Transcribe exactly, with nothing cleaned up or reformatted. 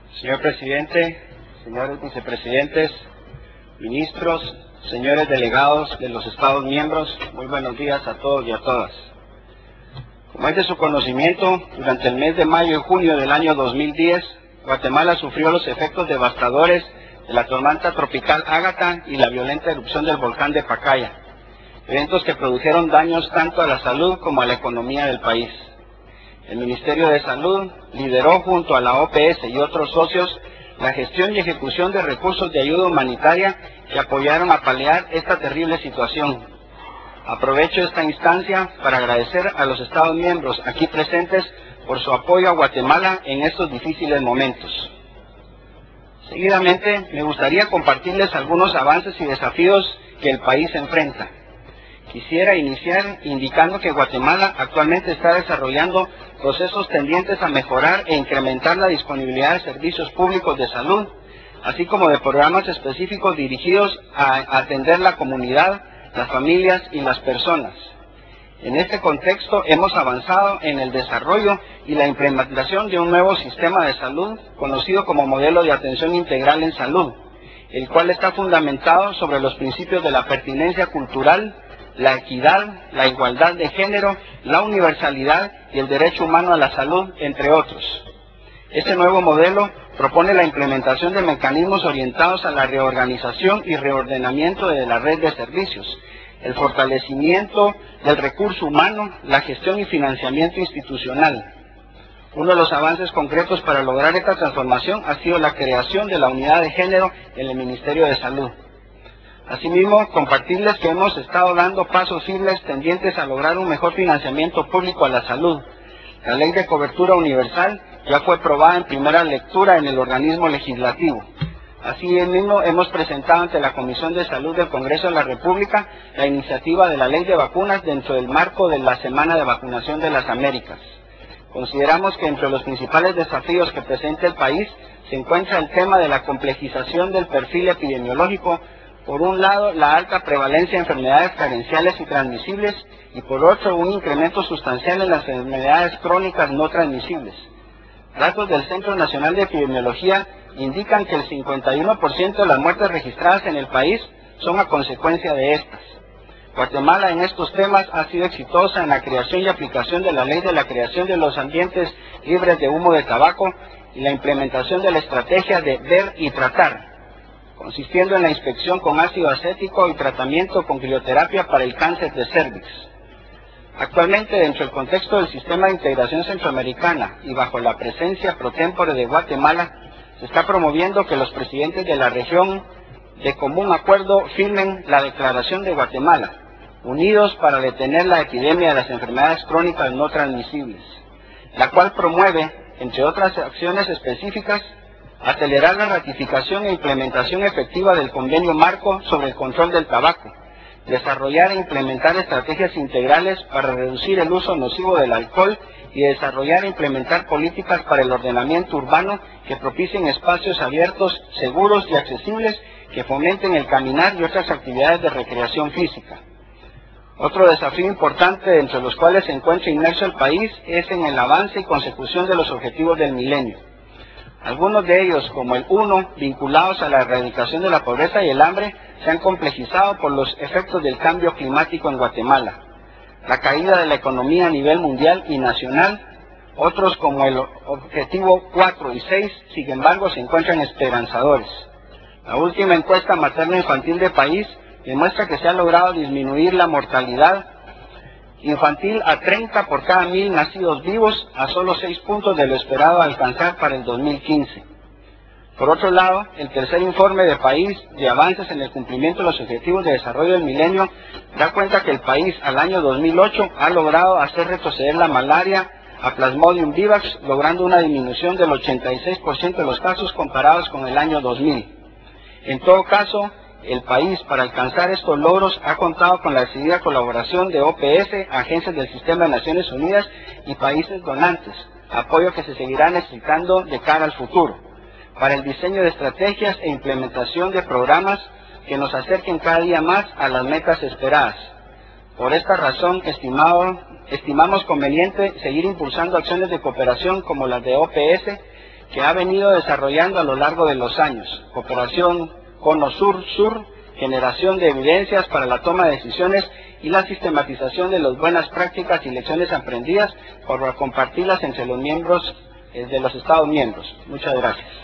Señor presidente, señores vicepresidentes, ministros, señores delegados de los Estados miembros, muy buenos días a todos y a todas. Como es de su conocimiento, durante el mes de mayo y junio del año dos mil diez, Guatemala sufrió los efectos devastadores de la tormenta tropical Ágata y la violenta erupción del volcán de Pacaya, eventos que produjeron daños tanto a la salud como a la economía del país. El Ministerio de Salud lideró junto a la O P S y otros socios la gestión y ejecución de recursos de ayuda humanitaria que apoyaron a paliar esta terrible situación. Aprovecho esta instancia para agradecer a los Estados miembros aquí presentes por su apoyo a Guatemala en estos difíciles momentos. Seguidamente, me gustaría compartirles algunos avances y desafíos que el país enfrenta. Quisiera iniciar indicando que Guatemala actualmente está desarrollando procesos tendientes a mejorar e incrementar la disponibilidad de servicios públicos de salud, así como de programas específicos dirigidos a atender la comunidad, las familias y las personas. En este contexto hemos avanzado en el desarrollo y la implementación de un nuevo sistema de salud conocido como Modelo de Atención Integral en Salud, el cual está fundamentado sobre los principios de la pertinencia cultural, la equidad, la igualdad de género, la universalidad y el derecho humano a la salud, entre otros. Este nuevo modelo propone la implementación de mecanismos orientados a la reorganización y reordenamiento de la red de servicios, el fortalecimiento del recurso humano, la gestión y financiamiento institucional. Uno de los avances concretos para lograr esta transformación ha sido la creación de la unidad de género en el Ministerio de Salud. Asimismo, compartirles que hemos estado dando pasos firmes tendientes a lograr un mejor financiamiento público a la salud. La Ley de Cobertura Universal ya fue aprobada en primera lectura en el organismo legislativo. Asimismo, hemos presentado ante la Comisión de Salud del Congreso de la República la iniciativa de la Ley de Vacunas dentro del marco de la Semana de Vacunación de las Américas. Consideramos que entre los principales desafíos que presenta el país se encuentra el tema de la complejización del perfil epidemiológico. Por un lado, la alta prevalencia de enfermedades carenciales y transmisibles, y por otro, un incremento sustancial en las enfermedades crónicas no transmisibles. Datos del Centro Nacional de Epidemiología indican que el cincuenta y uno por ciento de las muertes registradas en el país son a consecuencia de estas. Guatemala en estos temas ha sido exitosa en la creación y aplicación de la Ley de la Creación de los Ambientes Libres de Humo de Tabaco y la implementación de la estrategia de ver y tratar, consistiendo en la inspección con ácido acético y tratamiento con crioterapia para el cáncer de cérvix. Actualmente, dentro del contexto del Sistema de Integración Centroamericana y bajo la presencia pro tempore de Guatemala, se está promoviendo que los presidentes de la región de común acuerdo firmen la Declaración de Guatemala, unidos para detener la epidemia de las enfermedades crónicas no transmisibles, la cual promueve, entre otras acciones específicas, acelerar la ratificación e implementación efectiva del Convenio Marco sobre el control del tabaco, desarrollar e implementar estrategias integrales para reducir el uso nocivo del alcohol y desarrollar e implementar políticas para el ordenamiento urbano que propicien espacios abiertos, seguros y accesibles que fomenten el caminar y otras actividades de recreación física. Otro desafío importante entre los cuales se encuentra inmerso el país es en el avance y consecución de los objetivos del milenio. Algunos de ellos, como el uno, vinculados a la erradicación de la pobreza y el hambre, se han complejizado por los efectos del cambio climático en Guatemala, la caída de la economía a nivel mundial y nacional. Otros, como el objetivo cuatro y seis, sin embargo, se encuentran esperanzadores. La última encuesta materno-infantil del país demuestra que se ha logrado disminuir la mortalidad infantil a treinta por cada mil nacidos vivos, a solo seis puntos de lo esperado alcanzar para el dos mil quince. Por otro lado, el tercer informe de país de avances en el cumplimiento de los objetivos de desarrollo del milenio da cuenta que el país al año dos mil ocho ha logrado hacer retroceder la malaria a Plasmodium vivax, logrando una disminución del ochenta y seis por ciento de los casos comparados con el año dos mil. En todo caso, el país, para alcanzar estos logros, ha contado con la decidida colaboración de O P S, agencias del Sistema de Naciones Unidas y países donantes, apoyo que se seguirá necesitando de cara al futuro, para el diseño de estrategias e implementación de programas que nos acerquen cada día más a las metas esperadas. Por esta razón, estimado, estimamos conveniente seguir impulsando acciones de cooperación como las de O P S, que ha venido desarrollando a lo largo de los años. Cooperación Cono Sur-Sur, generación de evidencias para la toma de decisiones y la sistematización de las buenas prácticas y lecciones aprendidas para compartirlas entre los miembros eh, de los Estados miembros. Muchas gracias.